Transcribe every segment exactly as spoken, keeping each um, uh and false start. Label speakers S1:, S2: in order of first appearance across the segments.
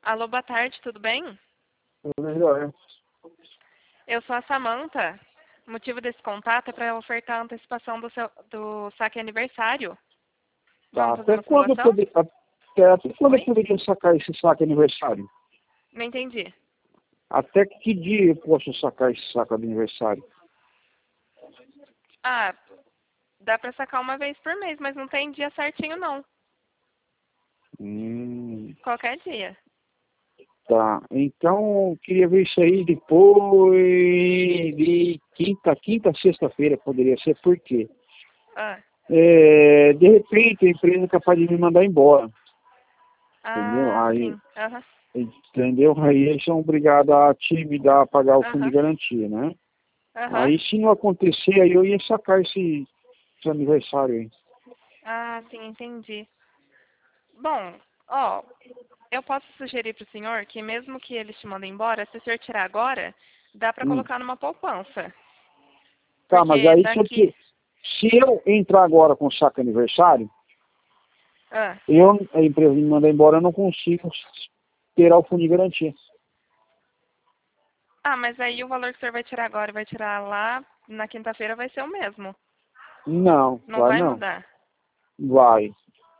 S1: Alô, boa tarde, tudo bem?
S2: Melhor.
S1: Eu sou a Samanta. O motivo desse contato é para ofertar a antecipação do, seu, do saque aniversário.
S2: Tá,
S1: Vamos fazer
S2: até
S1: uma
S2: quando, eu
S1: simulação?
S2: poder, até, até quando eu
S1: Oi?
S2: poderia sacar esse saque aniversário?
S1: Não entendi.
S2: Até que dia eu posso sacar esse saco de aniversário?
S1: Ah, dá para sacar uma vez por mês, mas não tem dia certinho, não.
S2: Hum,
S1: Qualquer dia.
S2: tá, então eu queria ver isso aí depois de quinta, quinta, sexta-feira poderia ser, por quê?
S1: Ah,
S2: É, de repente a empresa é capaz de me mandar embora, entendeu?
S1: ah
S2: Aí,
S1: sim. Aham.
S2: entendeu? Aí eles são obrigados a te me dar, a pagar o fundo de
S1: Aham.
S2: garantia, né?
S1: Aham.
S2: Aí se não acontecer, aí eu ia sacar esse, esse aniversário aí.
S1: Ah, sim, entendi. Bom, ó, eu posso sugerir para o senhor que mesmo que eles te mandem embora, se o senhor tirar agora, dá para
S2: Hum.
S1: colocar numa poupança.
S2: Tá, mas
S1: Porque
S2: aí se eu,
S1: daqui...
S2: te- se eu entrar agora com o saco aniversário,
S1: Ah,
S2: eu, a empresa me mandar embora, eu não consigo esperar o fundo de garantia.
S1: ah, mas aí o valor que o senhor vai tirar agora e vai tirar lá na quinta-feira vai ser o mesmo.
S2: Não,
S1: Não
S2: vai
S1: vai
S2: não.
S1: mudar.
S2: Vai,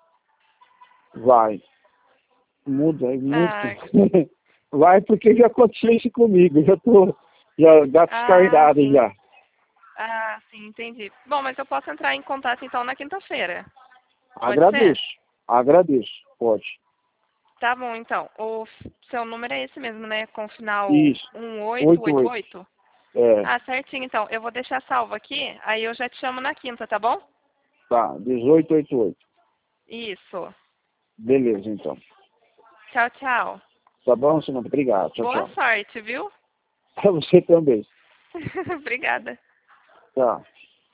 S2: vai. Muda, é muito.
S1: Ah,
S2: Vai porque já aconteceu isso comigo. Já tô, já gato
S1: ah,
S2: escardado
S1: sim.
S2: já.
S1: Ah, sim, entendi. Bom, mas eu posso entrar em contato então na quinta-feira. Pode ser?
S2: Agradeço, agradeço, pode.
S1: Tá bom, então. O f- seu número é esse mesmo, né? Com final
S2: Isso,
S1: um oito
S2: oito
S1: oito
S2: oito.
S1: oito.
S2: É,
S1: Ah, certinho, então. Eu vou deixar salvo aqui, aí eu já te chamo na quinta, tá bom?
S2: tá, dezoito oitenta e oito.
S1: Isso.
S2: Beleza, então.
S1: Tchau, tchau.
S2: Tá bom, senhor? Obrigado. Tchau,
S1: Boa
S2: tchau.
S1: sorte, viu?
S2: Pra você também.
S1: Obrigada.
S2: Tchau.